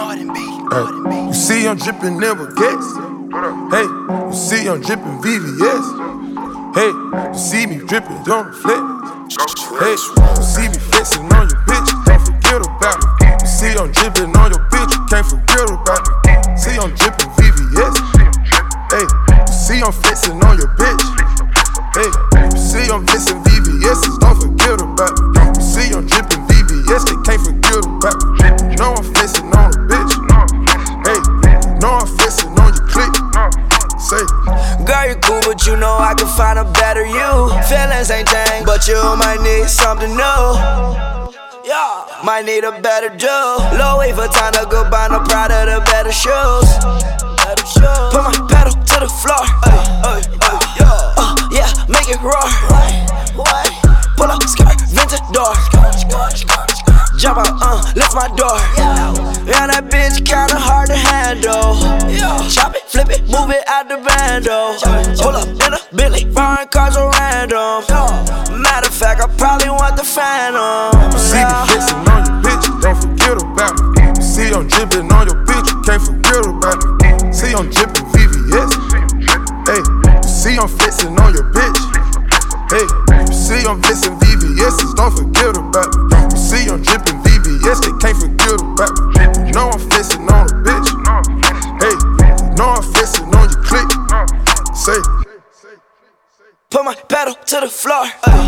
Hey, you see I'm dripping in baguettes. Hey, you see I'm dripping VVS. Hey, you see me dripping on the flex. Hey, you see me flexing on your bitch, can't forget about me. You see I'm dripping on your bitch, you can't forget about me. See I'm dripping VVS. Hey, you see I'm flexing on your bitch. Hey, you see I'm flexing VVS, don't forget about me. You see I'm dripping VVS, they can't forget about me. You know I'm flexing on a bitch. Hey, you know I'm flexing on your clique. Say, girl, you cool, but you know I can find a better you. Feelings ain't changed, but you might need something new. Yeah, might need a better do. Low wait for time to go buy no Prada, the better shoes. Put my pedal to the floor. Yeah, make it roar. Pull up, skirt, vintage door. Jump out, lift my door. Yeah, that bitch kinda hard to handle. Chop it, flip it, move it out the bando. Pull up in a Bentley, foreign cars are random. Matter of fact, I probably want the Phantom. you see me flexing on your bitch, don't forget about me. You see I'm dripping on your bitch, you can't forget about me. See I'm dripping VVS. Hey, you see I'm flexing on your bitch. Hey, you see I'm flexing VVS, don't forget about me. You see I'm dripping VVS, they can't forget about me. You know I'm flexing on a bitch. Hey, you know I'm flexing on your clique. Say, put my pedal to the floor.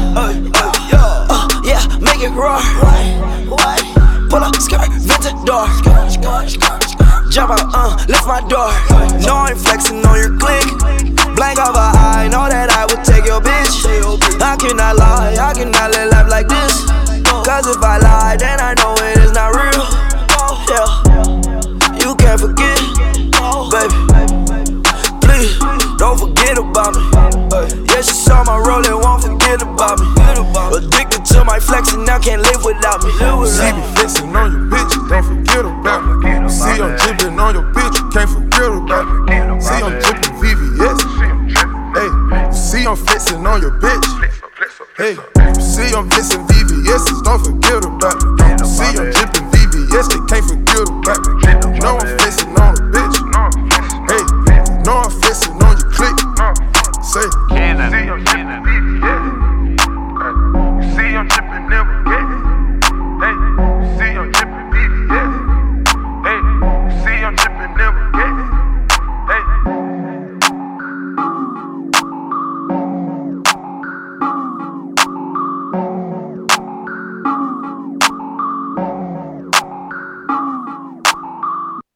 Yeah, make it roar. Pull up, skirt, vintage door. Jump out, lift my door. No, I ain't flexing on your clique. Blank of an eye, know that I would take your bitch. I cannot lie, I cannot let life like this. Cause if I lie, then I know it is not real. Yeah, you can't forget, baby. Please, don't forget about me. Yeah, she saw my roll and won't forget about me. Addicted to my flexing, now can't live without me. see me flexing on your bitch, don't forget about me. See I'm dripping on your bitch, you can't forget about me. See I'm dripping VVS. Hey, you see I'm flexing on your bitch. Hey, you see I'm flexing VVS, don't forget